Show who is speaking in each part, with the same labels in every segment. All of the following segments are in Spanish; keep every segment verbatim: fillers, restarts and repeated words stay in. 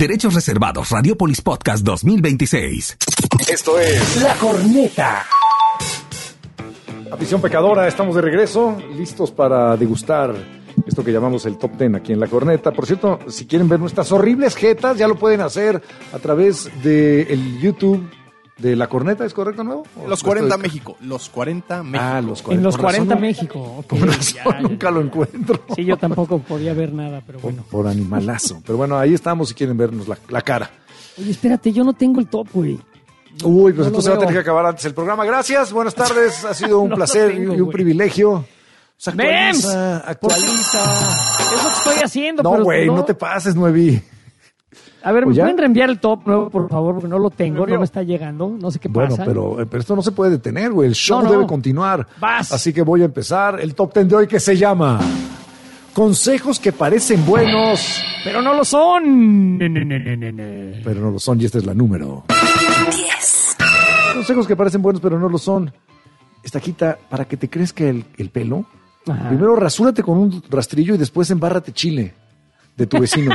Speaker 1: Derechos reservados. Radiopolis Podcast dos mil veintiséis.
Speaker 2: Esto es La Corneta. Afición pecadora, estamos de regreso, listos para degustar esto que llamamos el Top Ten aquí en La Corneta. Por cierto, si quieren ver nuestras horribles jetas, ya lo pueden hacer a través del YouTube de La Corneta, ¿es correcto, nuevo?
Speaker 3: Los cuarenta de... México, los cuarenta México.
Speaker 2: Ah, los cuarenta.
Speaker 4: En los cuarenta
Speaker 2: razón,
Speaker 4: México. Okay,
Speaker 2: por razón,
Speaker 4: ya, ya.
Speaker 2: nunca lo encuentro.
Speaker 4: Sí, yo tampoco podía ver nada, pero
Speaker 2: Por,
Speaker 4: bueno.
Speaker 2: por animalazo. Pero bueno, ahí estamos si quieren vernos la, la cara.
Speaker 4: Oye, espérate, yo no tengo el top, güey.
Speaker 2: Uy, pues
Speaker 4: no
Speaker 2: entonces va a tener que acabar antes el programa. Gracias, buenas tardes, ha sido un no placer tengo, y un güey. privilegio.
Speaker 4: Pues actualiza, actualiza. Es lo que estoy haciendo.
Speaker 2: No, güey, no... no te pases, Nuevi.
Speaker 4: A ver, ¿me pueden reenviar el top nuevo, por favor? Porque no lo tengo, no me está llegando, no sé qué
Speaker 2: bueno,
Speaker 4: pasa.
Speaker 2: Bueno, pero, pero esto no se puede detener, güey. El show
Speaker 4: no, no.
Speaker 2: debe continuar.
Speaker 4: Vas.
Speaker 2: Así que voy a empezar el top ten de hoy que se llama Consejos que parecen buenos,
Speaker 4: pero no lo son.
Speaker 2: Pero no lo son, y esta es la número
Speaker 5: diez.
Speaker 2: Consejos que parecen buenos, pero no lo son. Estaquita, para que te crezca el, el pelo,
Speaker 4: ajá,
Speaker 2: primero rasúrate con un rastrillo y después embárrate chile de tu vecino.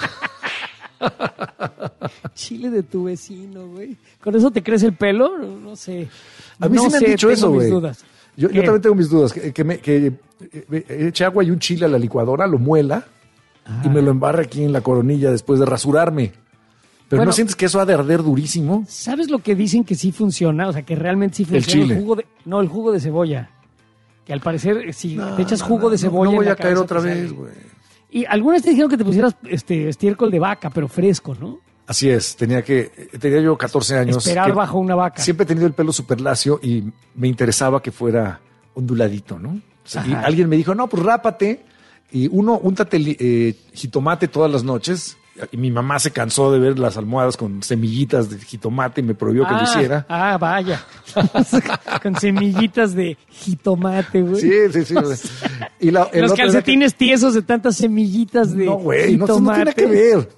Speaker 4: Chile de tu vecino, güey. ¿Con eso te crece el pelo? No, no sé.
Speaker 2: A mí
Speaker 4: no
Speaker 2: sí me
Speaker 4: sé,
Speaker 2: han dicho eso, güey. Yo, yo también tengo mis dudas. Que, que, me, que eche agua y un chile a la licuadora, lo muela ah. y me lo embarre aquí en la coronilla después de rasurarme. Pero bueno, ¿no sientes que eso ha de arder durísimo?
Speaker 4: ¿Sabes lo que dicen que sí funciona? O sea, que realmente sí funciona.
Speaker 2: El chile.
Speaker 4: El jugo de, no, el jugo de cebolla. Que al parecer, si no, te echas jugo
Speaker 2: no,
Speaker 4: de cebolla...
Speaker 2: No voy
Speaker 4: en la
Speaker 2: a caer
Speaker 4: cabeza,
Speaker 2: otra vez, güey.
Speaker 4: Y algunas te dijeron que te pusieras este estiércol de vaca, pero fresco, ¿no?
Speaker 2: Así es, tenía que tenía yo catorce años.
Speaker 4: Esperar bajo una vaca.
Speaker 2: Siempre he tenido el pelo súper lacio y me interesaba que fuera onduladito, ¿no? O sea, y alguien me dijo, no, pues rápate y uno, úntate eh, jitomate todas las noches. Y mi mamá se cansó de ver las almohadas con semillitas de jitomate y me prohibió que
Speaker 4: ah,
Speaker 2: lo hiciera.
Speaker 4: Ah, vaya. Con semillitas de jitomate, güey.
Speaker 2: Sí, sí, sí. Y la,
Speaker 4: Los calcetines que... tiesos de tantas semillitas de
Speaker 2: no, güey,
Speaker 4: jitomate.
Speaker 2: No, no tiene que ver.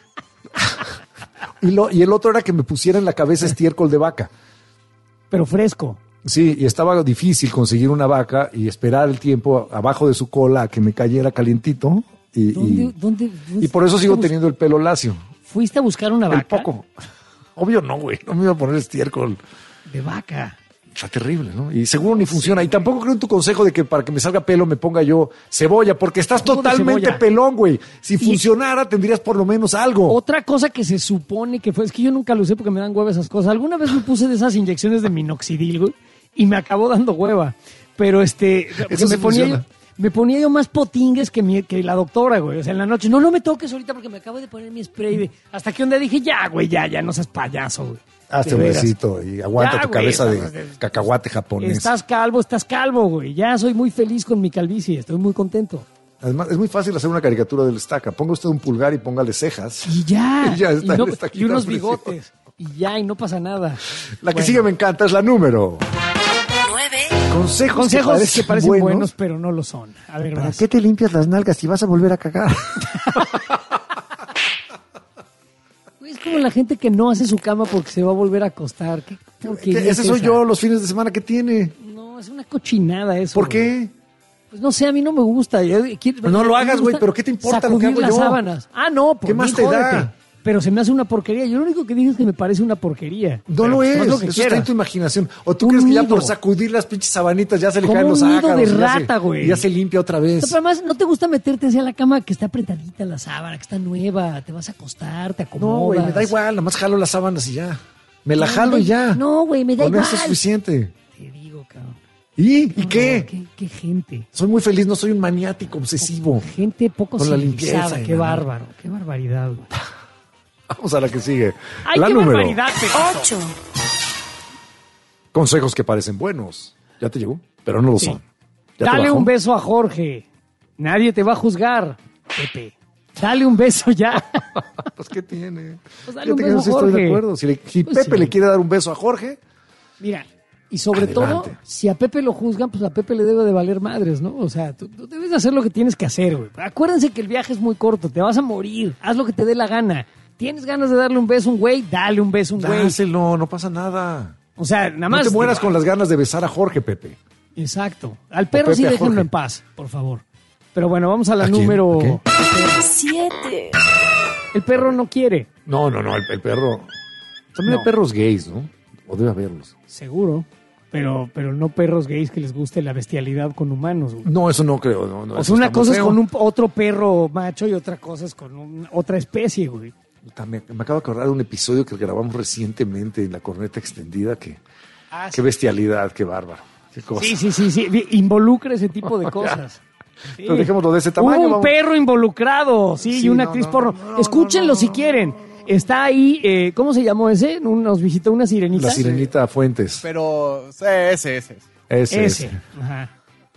Speaker 2: y, lo, y el otro era que me pusiera en la cabeza estiércol de vaca.
Speaker 4: Pero fresco.
Speaker 2: Sí, y estaba difícil conseguir una vaca y esperar el tiempo abajo de su cola a que me cayera calientito. Y,
Speaker 4: ¿Dónde,
Speaker 2: y,
Speaker 4: dónde, dónde
Speaker 2: y por eso sigo teniendo el pelo lacio.
Speaker 4: ¿Fuiste a buscar una vaca?
Speaker 2: El poco. Obvio no, güey. No me iba a poner estiércol.
Speaker 4: De vaca.
Speaker 2: Está terrible, ¿no? Y seguro ni funciona. Y tampoco creo en tu consejo de que para que me salga pelo me ponga yo cebolla, porque estás totalmente pelón, güey. Si y funcionara, tendrías por lo menos algo.
Speaker 4: Otra cosa que se supone que fue, es que yo nunca lo usé porque me dan hueva esas cosas. Alguna vez me puse de esas inyecciones de minoxidil, güey, y me acabó dando hueva. Pero este,
Speaker 2: eso
Speaker 4: me
Speaker 2: sí
Speaker 4: ponía
Speaker 2: funciona.
Speaker 4: yo, me ponía yo más potingues que, mi, que la doctora, güey. O sea, en la noche, no, no me toques ahorita porque me acabo de poner mi spray. De, hasta que un día dije, ya, güey, ya, ya, no seas payaso, güey.
Speaker 2: Hazte un besito y aguanta ya, tu
Speaker 4: güey,
Speaker 2: cabeza
Speaker 4: no,
Speaker 2: de cacahuate japonés.
Speaker 4: Estás calvo, estás calvo, güey. Ya soy muy feliz con mi calvicie, estoy muy contento.
Speaker 2: Además, es muy fácil hacer una caricatura del Estaca. Ponga usted un pulgar y póngale cejas.
Speaker 4: Y ya.
Speaker 2: y, ya está
Speaker 4: y, no,
Speaker 2: el
Speaker 4: y unos bigotes. Y ya, y no pasa nada.
Speaker 2: La que
Speaker 4: bueno.
Speaker 2: sigue me encanta es la número
Speaker 5: nueve.
Speaker 2: Consejos,
Speaker 4: Consejos que parecen,
Speaker 2: que parecen buenos,
Speaker 4: buenos, pero no lo son. A ver,
Speaker 2: ¿para
Speaker 4: vas.
Speaker 2: qué te limpias las nalgas si vas a volver a cagar?
Speaker 4: Es como la gente que no hace su cama porque se va a volver a acostar. ¿Qué
Speaker 2: ¿Qué, ese soy esa? Yo los fines de semana que tiene.
Speaker 4: No, es una cochinada eso.
Speaker 2: ¿Por qué?
Speaker 4: Güey. Pues no sé, a mí no me gusta. Yo, quiero,
Speaker 2: no lo hagas, güey, pero ¿qué te importa lo que hago
Speaker 4: las
Speaker 2: yo?
Speaker 4: sábanas. Ah, no, por
Speaker 2: ¿qué más
Speaker 4: mí,
Speaker 2: te
Speaker 4: jódete.
Speaker 2: da?
Speaker 4: Pero se me hace una porquería. Yo lo único que dije es que me parece una porquería.
Speaker 2: No
Speaker 4: pero
Speaker 2: lo es,
Speaker 4: lo que
Speaker 2: eso
Speaker 4: quieras.
Speaker 2: está en tu imaginación. ¿O tú
Speaker 4: un
Speaker 2: crees que
Speaker 4: nido.
Speaker 2: Ya por sacudir las pinches sabanitas ya se le
Speaker 4: Como
Speaker 2: caen los
Speaker 4: un nido
Speaker 2: ácaros?
Speaker 4: de
Speaker 2: y ya
Speaker 4: rata,
Speaker 2: se,
Speaker 4: güey.
Speaker 2: Y ya se limpia otra vez.
Speaker 4: No, pero además, ¿no te gusta meterte hacia la cama que está apretadita la sábana, que está nueva? Te vas a acostar, te acomodas.
Speaker 2: No, güey, me da igual, nada más jalo las sábanas y ya. Me la
Speaker 4: no,
Speaker 2: jalo
Speaker 4: me,
Speaker 2: y ya.
Speaker 4: No, güey, me da
Speaker 2: Con
Speaker 4: igual.
Speaker 2: eso es suficiente.
Speaker 4: Te digo, cabrón.
Speaker 2: ¿Y? ¿Y
Speaker 4: no,
Speaker 2: qué?
Speaker 4: qué? ¿Qué gente?
Speaker 2: Soy muy feliz, no soy un maniático obsesivo.
Speaker 4: Gente poco
Speaker 2: con la
Speaker 4: civilizada.
Speaker 2: limpieza.
Speaker 4: Qué bárbaro, qué barbaridad, güey.
Speaker 2: Vamos a la que sigue.
Speaker 4: Ay,
Speaker 2: la
Speaker 4: qué
Speaker 2: número
Speaker 4: barbaridad,
Speaker 5: ocho.
Speaker 2: Consejos que parecen buenos. ¿Ya te llegó? Pero no lo
Speaker 4: sí.
Speaker 2: son. ¿Ya
Speaker 4: Dale un beso a Jorge. Nadie te va a juzgar, Pepe. Dale un beso ya.
Speaker 2: Pues, ¿qué tiene?
Speaker 4: Pues dale un
Speaker 2: Fíjate
Speaker 4: beso
Speaker 2: que no
Speaker 4: a Jorge.
Speaker 2: estoy de acuerdo. Si, le, si
Speaker 4: pues
Speaker 2: Pepe
Speaker 4: sí.
Speaker 2: le quiere dar un beso a Jorge...
Speaker 4: Mira, y sobre
Speaker 2: adelante.
Speaker 4: todo, si a Pepe lo juzgan, pues a Pepe le debe de valer madres, ¿no? O sea, tú, tú debes de hacer lo que tienes que hacer, güey. Acuérdense que el viaje es muy corto, te vas a morir. Haz lo que te dé la gana. ¿Tienes ganas de darle un beso a un güey? Dale un beso a un güey.
Speaker 2: Dáselo, no pasa nada.
Speaker 4: O sea, nada más...
Speaker 2: No te mueras con las ganas de besar a Jorge, Pepe.
Speaker 4: Exacto. Al perro sí
Speaker 2: Pepe
Speaker 4: déjenlo en paz, por favor. Pero bueno, vamos a la
Speaker 2: ¿A quién?
Speaker 4: número...
Speaker 2: ¿A
Speaker 5: siete.
Speaker 4: El perro no quiere,
Speaker 2: No, no, no, el, el perro. También
Speaker 4: No.
Speaker 2: hay perros gays, ¿no? O debe haberlos.
Speaker 4: seguro. Pero, pero no perros gays que les guste la bestialidad con humanos, güey.
Speaker 2: No, eso no creo. No, no,
Speaker 4: O
Speaker 2: eso
Speaker 4: sea, una
Speaker 2: está muy
Speaker 4: cosa es
Speaker 2: feo.
Speaker 4: con un, otro perro macho y otra cosa es con un- otra especie, güey.
Speaker 2: Puta, Me, me acabo de acordar de un episodio que grabamos recientemente en la corneta extendida. Que,
Speaker 4: Ah,
Speaker 2: qué bestialidad, qué bárbaro. Qué cosa.
Speaker 4: sí, sí, sí, sí. Vi- Involucra ese tipo de cosas. Sí.
Speaker 2: Pero dejémoslo de ese tamaño.
Speaker 4: Hubo un
Speaker 2: vamos.
Speaker 4: perro involucrado, sí,
Speaker 2: Sí,
Speaker 4: y una
Speaker 2: no,
Speaker 4: actriz
Speaker 2: no,
Speaker 4: porno.
Speaker 2: no, no,
Speaker 4: Escúchenlo
Speaker 2: no, no,
Speaker 4: si
Speaker 2: no.
Speaker 4: quieren. Está ahí, eh, ¿cómo se llamó ese? Un- Nos visitó una sirenita.
Speaker 2: La sirenita Fuentes.
Speaker 3: Pero sí, ese, ese. ese.
Speaker 2: Ese,
Speaker 4: Ese.
Speaker 2: ese.
Speaker 4: Ajá.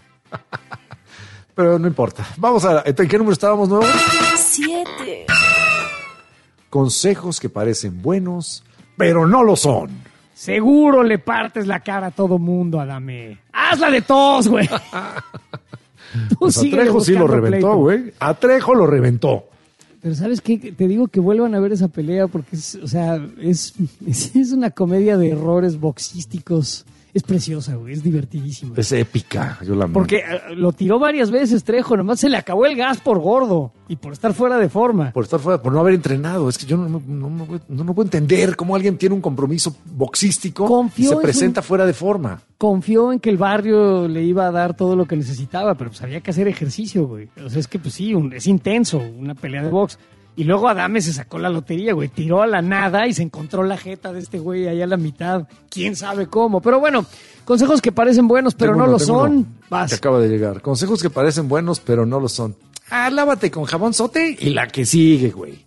Speaker 2: Pero no importa. Vamos a... ¿En qué número estábamos nuevo?
Speaker 5: siete,
Speaker 2: Consejos que parecen buenos, pero no lo son.
Speaker 4: Seguro le partes la cara a todo mundo, Adame. Hazla de tos, güey. Tú
Speaker 2: Pues
Speaker 4: síguele
Speaker 2: Atrejo sí lo
Speaker 4: buscando
Speaker 2: reventó,
Speaker 4: pleito.
Speaker 2: güey. Atrejo lo reventó.
Speaker 4: Pero ¿sabes qué? Te digo que vuelvan a ver esa pelea porque es, o sea, es, es, es una comedia de errores boxísticos. Es preciosa, güey. Es divertidísima.
Speaker 2: Es épica. Yo la amo.
Speaker 4: Porque eh, lo tiró varias veces Trejo, nomás se le acabó el gas por gordo y por estar fuera de forma.
Speaker 2: Por estar fuera, por no haber entrenado. Es que yo no, no, no, no, no- no puedo entender cómo alguien tiene un compromiso boxístico
Speaker 4: Confió
Speaker 2: y se
Speaker 4: en
Speaker 2: presenta
Speaker 4: su-
Speaker 2: fuera de forma.
Speaker 4: Confió en que el barrio le iba a dar todo lo que necesitaba, pero pues había que hacer ejercicio, güey. O sea, es que pues sí, un- es intenso, una pelea de box. Y luego Adame se sacó la lotería, güey. Tiró a la nada y se encontró la jeta de este güey allá a la mitad. ¿Quién sabe cómo? Pero bueno, consejos que parecen buenos, pero
Speaker 2: Tengo
Speaker 4: no
Speaker 2: uno,
Speaker 4: lo
Speaker 2: tengo
Speaker 4: son.
Speaker 2: uno
Speaker 4: Vas.
Speaker 2: Que acaba de llegar. Consejos que parecen buenos, pero no lo son. Ah, lávate con jabón sote y la que sigue, güey.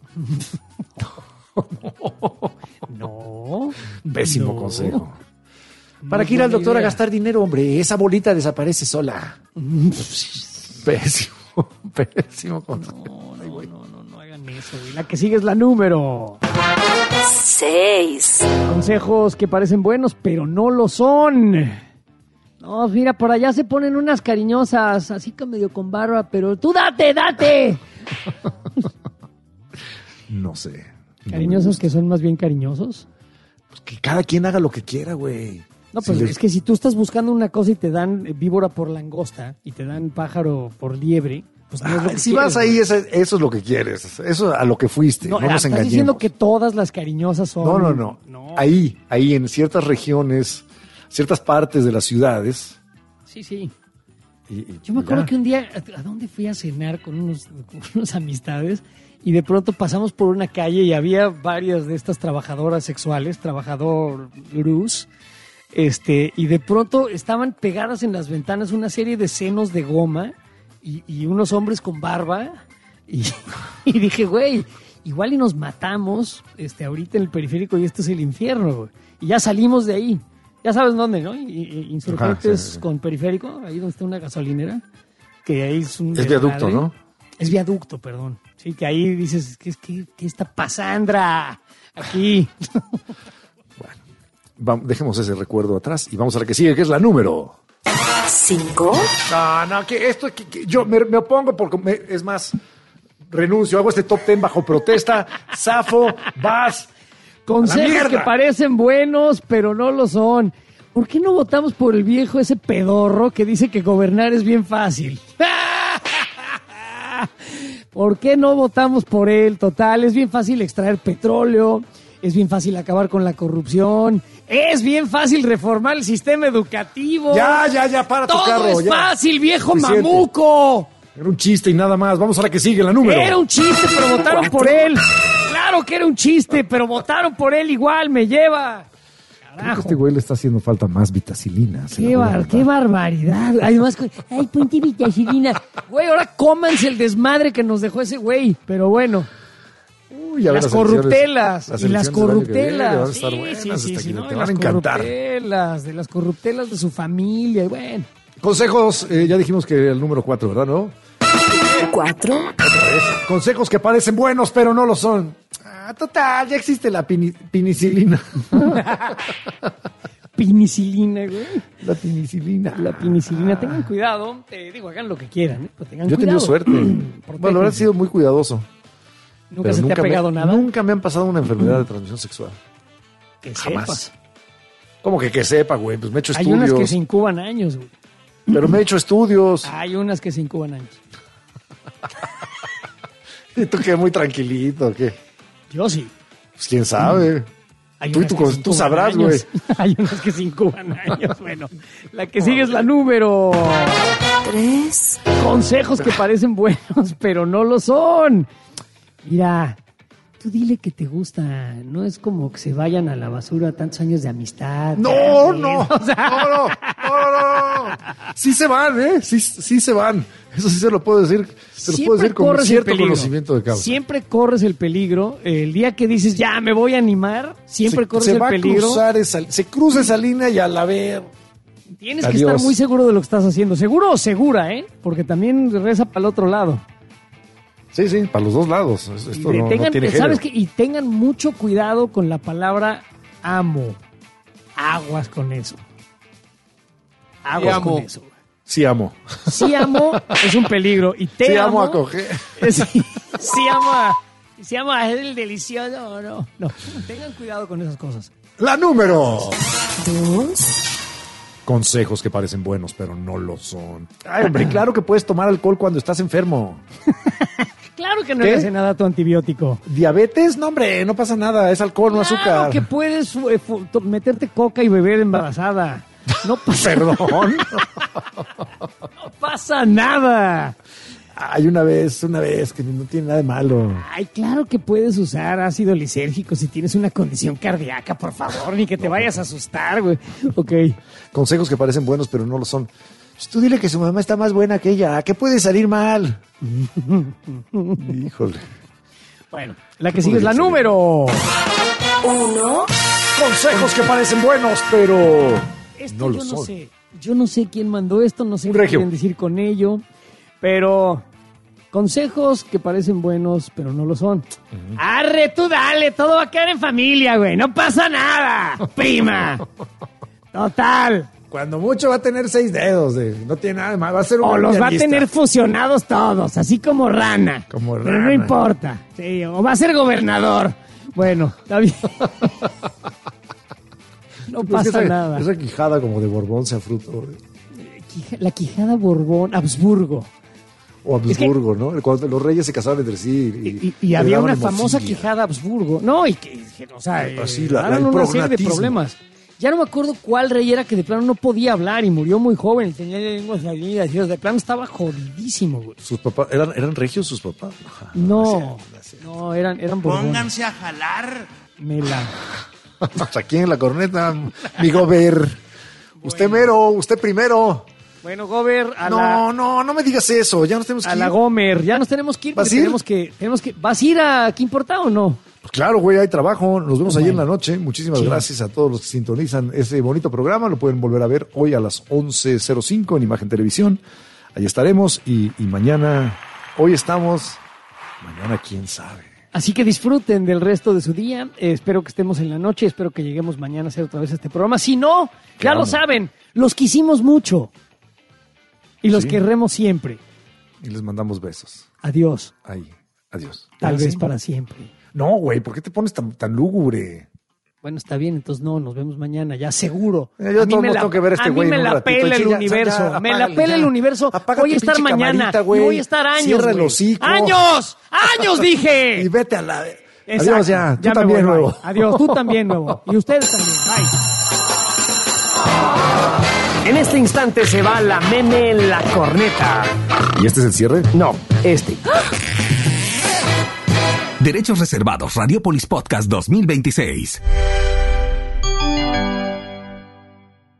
Speaker 4: No.
Speaker 2: Pésimo
Speaker 4: no.
Speaker 2: consejo. ¿Para
Speaker 4: Muy
Speaker 2: qué ir al
Speaker 4: buena
Speaker 2: doctor a
Speaker 4: idea.
Speaker 2: gastar dinero, hombre? Esa bolita desaparece sola. Pésimo, pésimo consejo.
Speaker 4: No, no, no, no, no hagan eso, güey. La que sigue es la número.
Speaker 5: seis,
Speaker 4: Consejos que parecen buenos, pero no lo son. No, mira, por allá se ponen unas cariñosas, así que medio con barba, pero tú date, date.
Speaker 2: No sé. No me
Speaker 4: Cariñosos
Speaker 2: gusta.
Speaker 4: que son más bien cariñosos.
Speaker 2: Pues que cada quien haga lo que quiera, güey.
Speaker 4: No, pues
Speaker 2: Si les-
Speaker 4: es que si tú estás buscando una cosa y te dan eh, víbora por langosta y te dan pájaro por liebre, pues no es lo
Speaker 2: Ah,
Speaker 4: que
Speaker 2: si
Speaker 4: quieres,
Speaker 2: vas ahí,
Speaker 4: güey.
Speaker 2: eso, eso es lo que quieres. Eso a lo que fuiste. No,
Speaker 4: No,
Speaker 2: nos
Speaker 4: estás
Speaker 2: engañemos.
Speaker 4: diciendo que todas las cariñosas son...
Speaker 2: No, no, no,
Speaker 4: No.
Speaker 2: Ahí, ahí en ciertas regiones, ciertas partes de las ciudades.
Speaker 4: Sí, sí.
Speaker 2: y- y
Speaker 4: Yo me acuerdo
Speaker 2: ya.
Speaker 4: que un día, ¿a a dónde fui a cenar con unos, con unas amistades? Y de pronto pasamos por una calle y había varias de estas trabajadoras sexuales, trabajador luz, este, y de pronto estaban pegadas en las ventanas una serie de senos de goma y, y unos hombres con barba. Y, y dije, güey, igual y nos matamos este, ahorita en el periférico y esto es el infierno, güey. Y ya salimos de ahí. Ya sabes dónde, ¿no? Y- y- Insurgentes
Speaker 2: Ajá, sí, sí.
Speaker 4: con periférico, ahí donde está una gasolinera, que ahí es un
Speaker 2: Es viaducto,
Speaker 4: desmadre.
Speaker 2: ¿no?
Speaker 4: Es viaducto, perdón. Sí, que ahí dices, ¿qué, qué, qué está pasando aquí?
Speaker 2: Va- dejemos ese recuerdo atrás y vamos a la que sigue, que es la número.
Speaker 5: cinco,
Speaker 2: No, no, que esto, que, que yo me, me opongo porque, me- es más, renuncio, hago este top ten bajo protesta. Zafo, vas.
Speaker 4: Consejos
Speaker 2: mierda!
Speaker 4: que parecen buenos, pero no lo son. ¿Por qué no votamos por el viejo ese pedorro que dice que gobernar es bien fácil? ¿Por qué no votamos por él? Total, es bien fácil extraer petróleo, es bien fácil acabar con la corrupción, es bien fácil reformar el sistema educativo.
Speaker 2: Ya, ya, ya, para tu
Speaker 4: Todo
Speaker 2: carro.
Speaker 4: es
Speaker 2: ya.
Speaker 4: fácil, viejo
Speaker 2: Suficiente.
Speaker 4: mamuco.
Speaker 2: Era un chiste y nada más. Vamos a la que sigue, la número.
Speaker 4: Era un chiste, pero votaron por él. Claro que era un chiste, pero votaron por él igual, me lleva.
Speaker 2: Creo que
Speaker 4: Carajo.
Speaker 2: este güey le está haciendo falta más vitacilina. se
Speaker 4: Qué,
Speaker 2: la voy a
Speaker 4: bar-
Speaker 2: dar.
Speaker 4: qué barbaridad. Además, con- ay, ponte vitacilina. Güey, ahora cómanse el desmadre que nos dejó ese güey. Pero bueno,
Speaker 2: Uy, a ver,
Speaker 4: las
Speaker 2: elecciones-
Speaker 4: corruptelas.
Speaker 2: las
Speaker 4: y las
Speaker 2: elecciones del año que viene
Speaker 4: corruptelas.
Speaker 2: van a estar
Speaker 4: Sí,
Speaker 2: buenas,
Speaker 4: sí, sí,
Speaker 2: hasta
Speaker 4: sí,
Speaker 2: que
Speaker 4: ¿no?
Speaker 2: te
Speaker 4: Y
Speaker 2: van a
Speaker 4: las
Speaker 2: encantar.
Speaker 4: corruptelas, de las corruptelas de su familia. y Bueno,
Speaker 2: Consejos, eh, ya dijimos que el número cuatro, ¿verdad? ¿No?
Speaker 5: cuatro,
Speaker 2: Consejos que parecen buenos, pero no lo son. Ah, total, ya existe la pini- penicilina.
Speaker 4: penicilina, güey.
Speaker 2: La penicilina.
Speaker 4: La penicilina. Tengan cuidado. Te digo, hagan lo que quieran, ¿eh? Pero tengan
Speaker 2: Yo he tenido
Speaker 4: cuidado.
Speaker 2: suerte. Bueno, la verdad he sido muy cuidadoso.
Speaker 4: Nunca
Speaker 2: pero
Speaker 4: se te ha
Speaker 2: me-
Speaker 4: pegado nada.
Speaker 2: Nunca me han pasado una enfermedad de transmisión sexual.
Speaker 4: Que
Speaker 2: Jamás.
Speaker 4: sepas.
Speaker 2: ¿Cómo que que sepa, güey? Pues me he hecho
Speaker 4: Hay
Speaker 2: estudios.
Speaker 4: unas que se incuban años, güey.
Speaker 2: Pero me he hecho estudios.
Speaker 4: Hay unas que se incuban años.
Speaker 2: Y tú que muy tranquilito, ¿qué?
Speaker 4: Yo sí.
Speaker 2: Pues quién sabe.
Speaker 4: Hay
Speaker 2: Tú, y
Speaker 4: unas
Speaker 2: tú,
Speaker 4: que
Speaker 2: tú
Speaker 4: se incuban
Speaker 2: sabrás, güey.
Speaker 4: años. Hay unas que se incuban años. Bueno, la que sigue es la número...
Speaker 5: tres,
Speaker 4: Consejos que parecen buenos, pero no lo son. Mira, tú dile que te gusta. No es como que se vayan a la basura tantos años de amistad.
Speaker 2: No,
Speaker 4: Ya,
Speaker 2: no,
Speaker 4: o sea,
Speaker 2: no, no, no, no, no. Sí se van, ¿eh? Sí, sí se van. Eso sí se lo puedo decir. Se lo puedo decir con
Speaker 4: corres el
Speaker 2: cierto
Speaker 4: peligro.
Speaker 2: conocimiento de causa.
Speaker 4: Siempre corres el peligro. El día que dices, ya me voy a animar, siempre
Speaker 2: se,
Speaker 4: corres
Speaker 2: se
Speaker 4: el
Speaker 2: va
Speaker 4: peligro.
Speaker 2: A cruzar esa, se cruza esa línea y al haber...
Speaker 4: Tienes que
Speaker 2: Adiós.
Speaker 4: estar muy seguro de lo que estás haciendo. Seguro o segura, ¿eh? Porque también reza para el otro lado.
Speaker 2: Sí, sí, para los dos lados.
Speaker 4: Y,
Speaker 2: Esto
Speaker 4: de-
Speaker 2: no,
Speaker 4: tengan,
Speaker 2: no tiene
Speaker 4: ¿sabes
Speaker 2: género.
Speaker 4: qué? Y tengan mucho cuidado con la palabra amo. Aguas con eso. Aguas
Speaker 3: amo.
Speaker 4: con eso.
Speaker 2: Sí amo.
Speaker 4: Sí amo es un peligro. Y te
Speaker 2: Sí
Speaker 4: amo,
Speaker 2: amo a coger.
Speaker 4: Sí, sí amo a... Sí amo a el delicioso. No, no. Tengan cuidado con esas cosas.
Speaker 2: La número.
Speaker 5: dos,
Speaker 2: Consejos que parecen buenos, pero no lo son. Ay, hombre, claro que puedes tomar alcohol cuando estás enfermo.
Speaker 4: Claro que no
Speaker 2: ¿Qué?
Speaker 4: le hace nada a tu antibiótico.
Speaker 2: ¿Diabetes? No, hombre, no pasa nada. Es alcohol, no
Speaker 4: Claro
Speaker 2: azúcar.
Speaker 4: que puedes eh, fu- to- meterte coca y beber embarazada. No pasa,
Speaker 2: Perdón.
Speaker 4: no pasa nada.
Speaker 2: Ay, una vez, una vez, que no tiene nada de malo.
Speaker 4: Ay, claro que puedes usar ácido lisérgico si tienes una condición cardíaca, por favor, ni que te vayas a asustar, güey. Ok.
Speaker 2: Consejos que parecen buenos, pero no lo son. Pues tú dile que su mamá está más buena que ella. ¿Qué puede salir mal? Híjole.
Speaker 4: Bueno, la que sigue es la número.
Speaker 5: uno,
Speaker 2: Consejos que parecen buenos, pero
Speaker 4: Esto
Speaker 2: no lo
Speaker 4: yo no
Speaker 2: son.
Speaker 4: sé. Yo no sé quién mandó esto, no sé
Speaker 2: Un
Speaker 4: qué
Speaker 2: regio.
Speaker 4: quieren decir con ello, pero consejos que parecen buenos, pero no lo son. Arre, tú dale, todo va a quedar en familia, güey. No pasa nada, prima. Total.
Speaker 2: Cuando mucho va a tener seis dedos. De, no tiene nada de malo. Va a ser un
Speaker 4: O
Speaker 2: buen
Speaker 4: los va a
Speaker 2: pianista.
Speaker 4: tener fusionados todos, así como rana.
Speaker 2: Como
Speaker 4: Pero no
Speaker 2: rana.
Speaker 4: importa. Sí, o va a ser gobernador. Bueno, está bien. No
Speaker 2: Pues que
Speaker 4: pasa
Speaker 2: esa,
Speaker 4: nada.
Speaker 2: esa quijada como de Borbón sea fruto.
Speaker 4: Quija- La Quijada Borbón, Habsburgo.
Speaker 2: O Habsburgo, ¿no? Cuando los reyes se casaban entre sí.
Speaker 4: Y,
Speaker 2: Y,
Speaker 4: y- y había
Speaker 2: heredaban
Speaker 4: una famosa
Speaker 2: hemofilia.
Speaker 4: Quijada Habsburgo. No, y que, que, o sea, eh,
Speaker 2: Así, la- la-
Speaker 4: daban
Speaker 2: el
Speaker 4: una serie de
Speaker 2: prognatismo.
Speaker 4: problemas. Ya no me acuerdo cuál rey era que de plano no podía hablar y murió muy joven. Tenía lenguas salidas y de plano estaba jodidísimo, güey.
Speaker 2: Sus papás, ¿eran, eran regios sus papás? Ajá.
Speaker 4: No, no, eran, eran Borbones.
Speaker 3: Pónganse a jalar.
Speaker 4: Mela.
Speaker 2: Pues aquí en la corneta, mi gober. Usted mero, usted primero.
Speaker 4: Bueno, Gober, a
Speaker 2: No,
Speaker 4: la...
Speaker 2: no, no me digas eso. Ya nos tenemos que
Speaker 4: A
Speaker 2: ir.
Speaker 4: la Gomer, ya nos tenemos que ir.
Speaker 2: ¿Vas
Speaker 4: porque
Speaker 2: a ir?
Speaker 4: Tenemos que, tenemos que, ¿vas a ir a ¿Qué importa o no?
Speaker 2: Pues claro, güey, hay trabajo. Nos vemos ayer en
Speaker 4: Bueno.
Speaker 2: la noche. Muchísimas
Speaker 4: Sí.
Speaker 2: gracias a todos los que sintonizan ese bonito programa. Lo pueden volver a ver hoy a las once cero cinco en Imagen Televisión. Ahí estaremos. Y, y mañana, hoy estamos. Mañana, quién sabe.
Speaker 4: Así que disfruten del resto de su día. Eh, espero que estemos en la noche. Espero que lleguemos mañana a hacer otra vez este programa. Si no, ya
Speaker 2: amo.
Speaker 4: lo saben. Los quisimos mucho. Y los
Speaker 2: Sí.
Speaker 4: querremos siempre.
Speaker 2: Y les mandamos besos.
Speaker 4: Adiós.
Speaker 2: Ahí. Adiós.
Speaker 4: Tal
Speaker 2: ¿Ah,
Speaker 4: vez
Speaker 2: sí?
Speaker 4: para siempre.
Speaker 2: No, güey, ¿por qué te pones tan, tan lúgubre?
Speaker 4: Bueno, está bien. Entonces no, nos vemos mañana. Ya seguro.
Speaker 2: Eh, yo de
Speaker 4: A mí
Speaker 2: todos
Speaker 4: me
Speaker 2: modos
Speaker 4: la-
Speaker 2: tengo que ver a este
Speaker 4: a mí
Speaker 2: güey
Speaker 4: me
Speaker 2: en un
Speaker 4: la
Speaker 2: ratito.
Speaker 4: pela el
Speaker 2: Ya, ya,
Speaker 4: universo.
Speaker 2: ya,
Speaker 4: me la
Speaker 2: apágale,
Speaker 4: pela
Speaker 2: ya.
Speaker 4: el universo.
Speaker 2: Apaga
Speaker 4: Voy a
Speaker 2: tu
Speaker 4: estar
Speaker 2: pinche
Speaker 4: mañana.
Speaker 2: camarita,
Speaker 4: Y
Speaker 2: güey.
Speaker 4: voy a estar años.
Speaker 2: Cierra el
Speaker 4: güey.
Speaker 2: hocico.
Speaker 4: ¡Años! ¡Años, dije!
Speaker 2: Y vete a la...
Speaker 4: Exacto.
Speaker 2: Adiós ya. Tú
Speaker 4: me
Speaker 2: también,
Speaker 4: voy, bye.
Speaker 2: nuevo.
Speaker 4: Adiós, tú también, nuevo. Y ustedes también. Bye. En este instante se va la meme en la corneta.
Speaker 2: ¿Y este es el cierre?
Speaker 4: No, este.
Speaker 1: Derechos reservados. Radiopolis Podcast dos mil veintiséis.